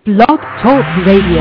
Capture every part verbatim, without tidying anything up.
Blog Talk Radio.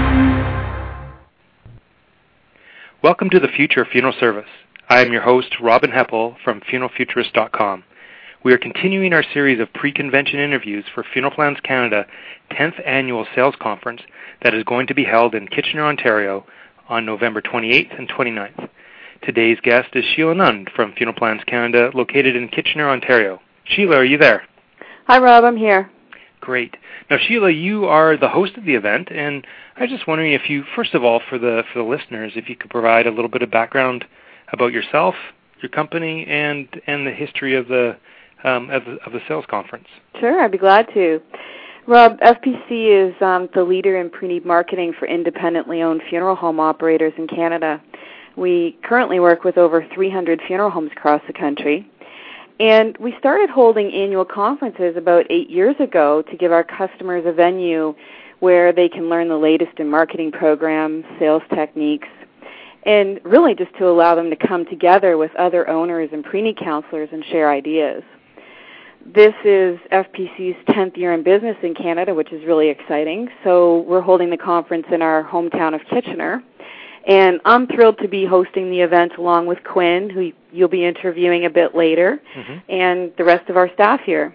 Welcome to the Future of Funeral Service. I am your host, Robin Heppel from funeral futurist dot com. We are continuing our series of pre-convention interviews for Funeral Plans Canada tenth Annual Sales Conference that is going to be held in Kitchener, Ontario on November twenty-eighth and twenty-ninth. Today's guest is Sheila Nunn from Funeral Plans Canada, located in Kitchener, Ontario. Sheila, are you there? Hi, Rob. I'm here. Great. Now, Sheila, you are the host of the event, and I was just wondering if you, first of all, for the for the listeners, if you could provide a little bit of background about yourself, your company, and and the history of the um, of, the, of the sales conference. Sure, I'd be glad to. Rob, F P C is um, the leader in pre-need marketing for independently owned funeral home operators in Canada. We currently work with over three hundred funeral homes across the country. And we started holding annual conferences about eight years ago to give our customers a venue where they can learn the latest in marketing programs, sales techniques, and really just to allow them to come together with other owners and pre-need counselors and share ideas. This is F P C's tenth year in business in Canada, which is really exciting. So we're holding the conference in our hometown of Kitchener. And I'm thrilled to be hosting the event along with Quinn, who you'll be interviewing a bit later, mm-hmm. and the rest of our staff here.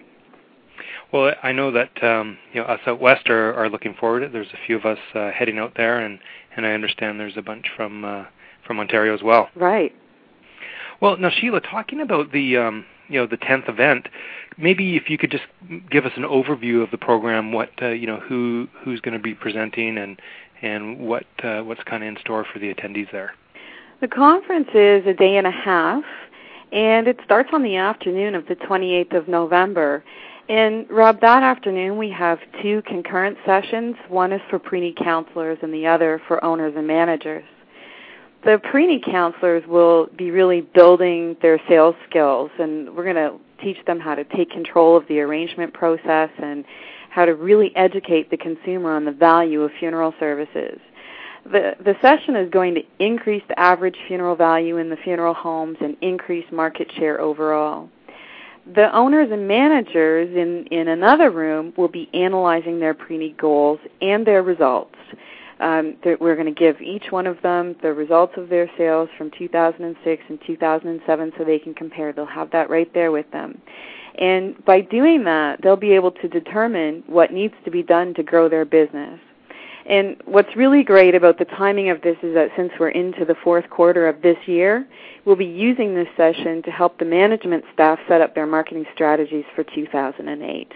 Well, I know that um, you know us out west are, are looking forward to it. There's a few of us uh, heading out there, and, and I understand there's a bunch from uh, from Ontario as well. Right. Well, now Sheila, talking about the um, you know the tenth event, maybe if you could just give us an overview of the program, what uh, you know who who's going to be presenting and. and what uh, what's kind of in store for the attendees there? The conference is a day and a half, and it starts on the afternoon of the twenty-eighth of November. And, Rob, that afternoon we have two concurrent sessions. One is for pre-need counselors and the other for owners and managers. The pre-need counselors will be really building their sales skills, and we're going to teach them how to take control of the arrangement process and how to really educate the consumer on the value of funeral services. The, the session is going to increase the average funeral value in the funeral homes and increase market share overall. The owners and managers in, in another room will be analyzing their pre-need goals and their results. Um, we're going to give each one of them the results of their sales from two thousand six and two thousand seven so they can compare. They'll have that right there with them. And by doing that, they'll be able to determine what needs to be done to grow their business. And what's really great about the timing of this is that since we're into the fourth quarter of this year, we'll be using this session to help the management staff set up their marketing strategies for two thousand eight.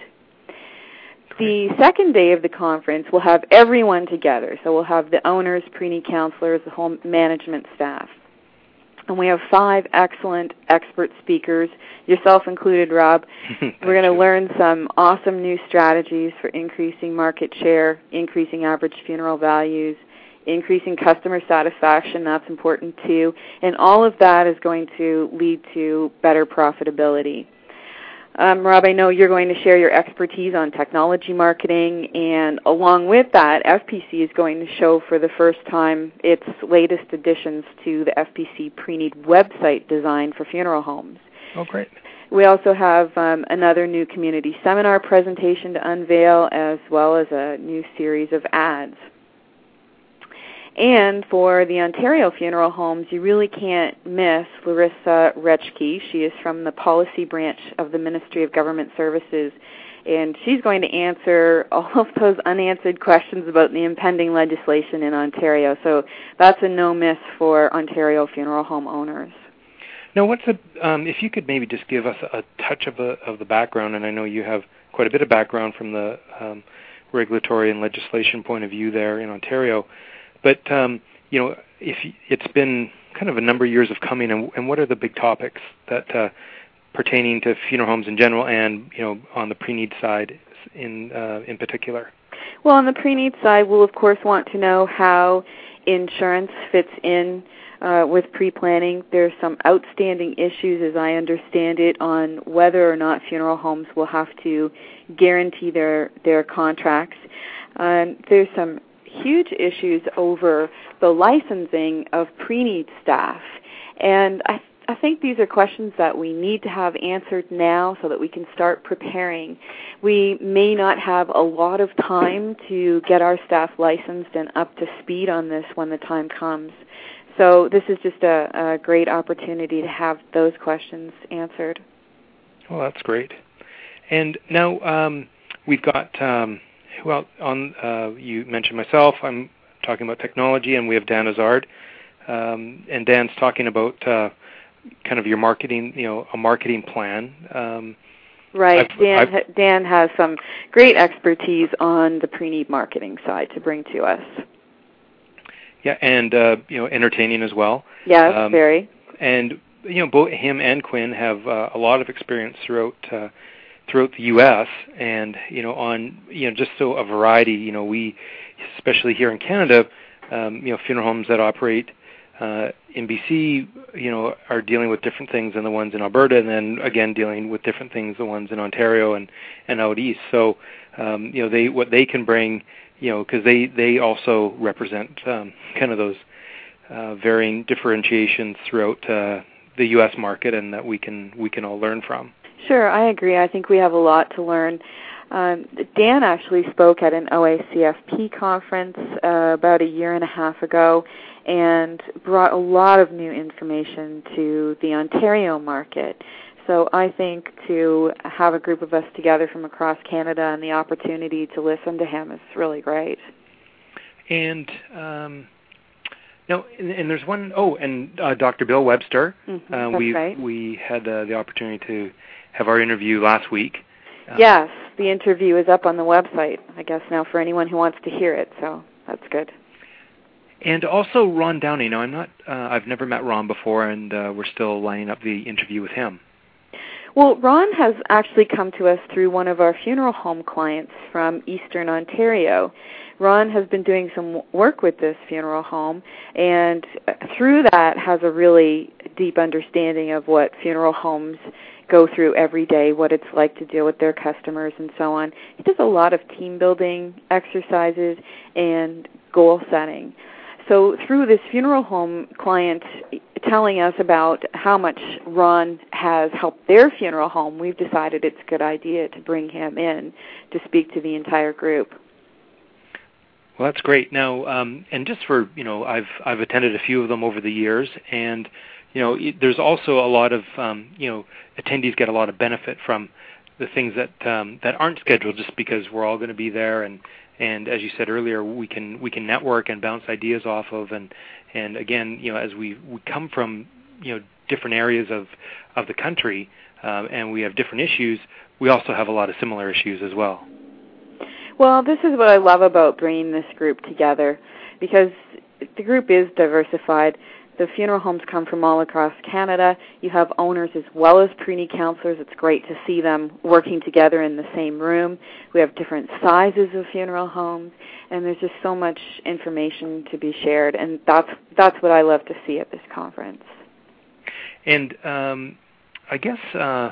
The second day of the conference, we'll have everyone together. So we'll have the owners, pre-need counselors, the whole management staff. And we have five excellent expert speakers, yourself included, Rob. We're going to learn some awesome new strategies for increasing market share, increasing average funeral values, increasing customer satisfaction. That's important too. And all of that is going to lead to better profitability. Um, Rob, I know you're going to share your expertise on technology marketing, and along with that, F P C is going to show for the first time its latest additions to the F P C pre-need website design for funeral homes. Oh, great. We also have um, another new community seminar presentation to unveil, as well as a new series of ads. And for the Ontario funeral homes, you really can't miss Larissa Retschke. She is from the policy branch of the Ministry of Government Services, and she's going to answer all of those unanswered questions about the impending legislation in Ontario. So that's a no-miss for Ontario funeral home owners. Now, what's a, um, if you could maybe just give us a touch of, a, of the background, and I know you have quite a bit of background from the um, regulatory and legislation point of view there in Ontario. But, um, you know, if it's been kind of a number of years of coming, and, and what are the big topics that uh, pertaining to funeral homes in general and, you know, on the pre-need side in uh, in particular? Well, on the pre-need side, we'll, of course, want to know how insurance fits in uh, with pre-planning. There's some outstanding issues, as I understand it, on whether or not funeral homes will have to guarantee their, their contracts. Uh, there's some huge issues over the licensing of pre-need staff. And I I think these are questions that we need to have answered now so that we can start preparing. We may not have a lot of time to get our staff licensed and up to speed on this when the time comes. So this is just a, a great opportunity to have those questions answered. Well, that's great. And now um, we've got, um, well, on uh, you mentioned myself. I'm talking about technology, and we have Dan Azard. Um, and Dan's talking about uh, kind of your marketing, you know, a marketing plan. Um, right. I've, Dan, I've, Dan has some great expertise on the pre-need marketing side to bring to us. Yeah, and uh, you know, entertaining as well. Yes, um, very. And you know, both him and Quinn have uh, a lot of experience throughout uh, throughout the U S and you know, on you know, just so a variety. You know, we, especially here in Canada, um, you know, funeral homes that operate uh, in B C, you know, are dealing with different things than the ones in Alberta, and then again dealing with different things the ones in Ontario and and out east. So um, you know, they what they can bring. You know, because they, they also represent um, kind of those uh, varying differentiations throughout uh, the U S market, and that we can we can all learn from. Sure, I agree. I think we have a lot to learn. Um, Dan actually spoke at an O A C F P conference uh, about a year and a half ago, and brought a lot of new information to the Ontario market. So I think to have a group of us together from across Canada and the opportunity to listen to him is really great. And um, no, and, and there's one, oh, and uh, Doctor Bill Webster. Mm-hmm, uh, that's we right. we had uh, the opportunity to have our interview last week. Uh, yes, the interview is up on the website, I guess, now for anyone who wants to hear it, so that's good. And also Ron Downey. Now, I'm not, uh, I've never met Ron before, and uh, we're still lining up the interview with him. Well, Ron has actually come to us through one of our funeral home clients from Eastern Ontario. Ron has been doing some work with this funeral home, and through that has a really deep understanding of what funeral homes go through every day, what it's like to deal with their customers and so on. He does a lot of team building exercises and goal setting. So through this funeral home client telling us about how much Ron has helped their funeral home, we've decided it's a good idea to bring him in to speak to the entire group. Well, that's great. Now, um, and just for, you know, I've I've attended a few of them over the years, and, you know, it, there's also a lot of, um, you know, attendees get a lot of benefit from the things that um, that aren't scheduled, just because we're all going to be there, and And as you said earlier, we can we can network and bounce ideas off of, and and again, you know, as we, we come from, you know, different areas of of the country, uh, and we have different issues, we also have a lot of similar issues as well. Well, this is what I love about bringing this group together, because the group is diversified. The funeral homes come from all across Canada. You have owners as well as pre-need counselors. It's great to see them working together in the same room. We have different sizes of funeral homes, and there's just so much information to be shared, and that's that's what I love to see at this conference. And um, I guess uh,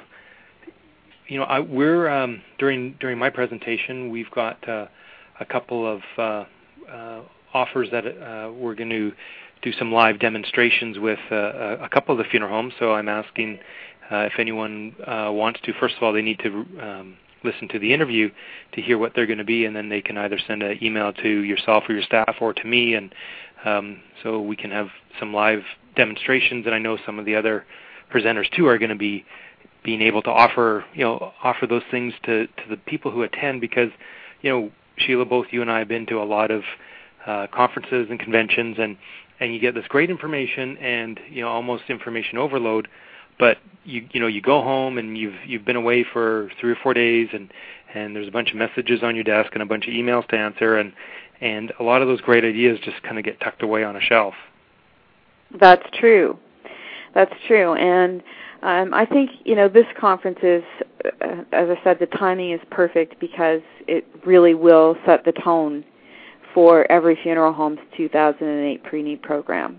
you know, I, we're um, during during my presentation, we've got uh, a couple of uh, uh, offers that uh, we're going to do some live demonstrations with uh, a couple of the funeral homes. So I'm asking uh, if anyone uh, wants to. First of all, they need to um, listen to the interview to hear what they're going to be, and then they can either send an email to yourself or your staff or to me, and um, so we can have some live demonstrations. And I know some of the other presenters too are going to be being able to offer, you know, offer those things to, to the people who attend, because, you know, Sheila, both you and I have been to a lot of uh, conferences and conventions, and and you get this great information and, you know, almost information overload, but you you know, you go home and you've you've been away for three or four days, and, and there's a bunch of messages on your desk and a bunch of emails to answer, and and a lot of those great ideas just kind of get tucked away on a shelf. That's true. That's true. And um, I think, you know, this conference is, uh, as I said, the timing is perfect, because it really will set the tone for every funeral home's two thousand eight pre-need program.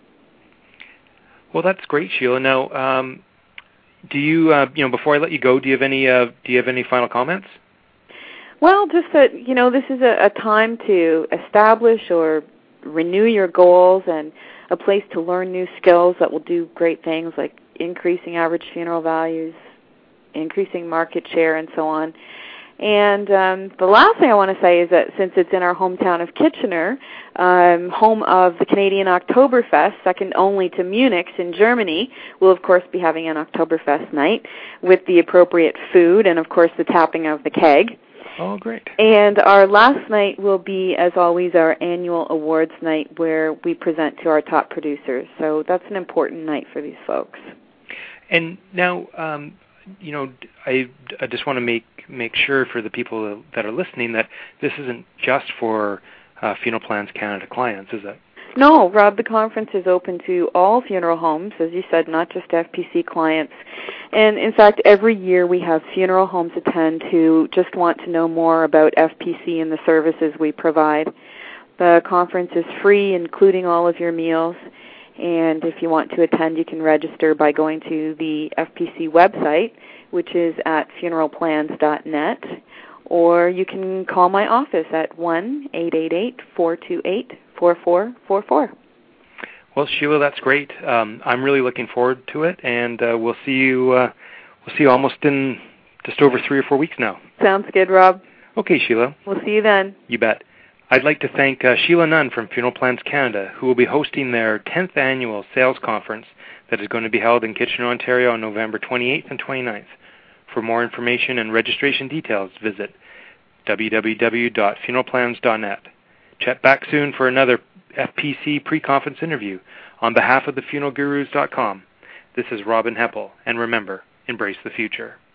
Well, that's great, Sheila. Now, um, do you, uh, you know, before I let you go, do you have any, uh, do you have any final comments? Well, just that, you know, this is a, a time to establish or renew your goals, and a place to learn new skills that will do great things, like increasing average funeral values, increasing market share, and so on. And um, the last thing I want to say is that since it's in our hometown of Kitchener, um, home of the Canadian Oktoberfest, second only to Munich's in Germany, we'll of course be having an Oktoberfest night with the appropriate food and of course the tapping of the keg. Oh, great. And our last night will be, as always, our annual awards night where we present to our top producers. So that's an important night for these folks. And now, um, you know, I, I just want to make make sure for the people that are listening that this isn't just for uh, Funeral Plans Canada clients, is it? No, Rob, the conference is open to all funeral homes, as you said, not just F P C clients. And in fact, every year we have funeral homes attend who just want to know more about F P C and the services we provide. The conference is free, including all of your meals. And if you want to attend, you can register by going to the F P C website, which is at funeral plans dot net, or you can call my office at one eight eight eight, four two eight, four four four four. Well, Sheila, that's great. Um, I'm really looking forward to it, and uh, we'll see you. Uh, we'll see you almost in just over three or four weeks now. Sounds good, Rob. Okay, Sheila. We'll see you then. You bet. I'd like to thank uh, Sheila Nunn from Funeral Plans Canada, who will be hosting their tenth annual sales conference that is going to be held in Kitchener, Ontario on November twenty-eighth and twenty-ninth. For more information and registration details, visit w w w dot funeral plans dot net. Check back soon for another F P C pre-conference interview. On behalf of the funeral gurus dot com, this is Robin Heppel, and remember, embrace the future.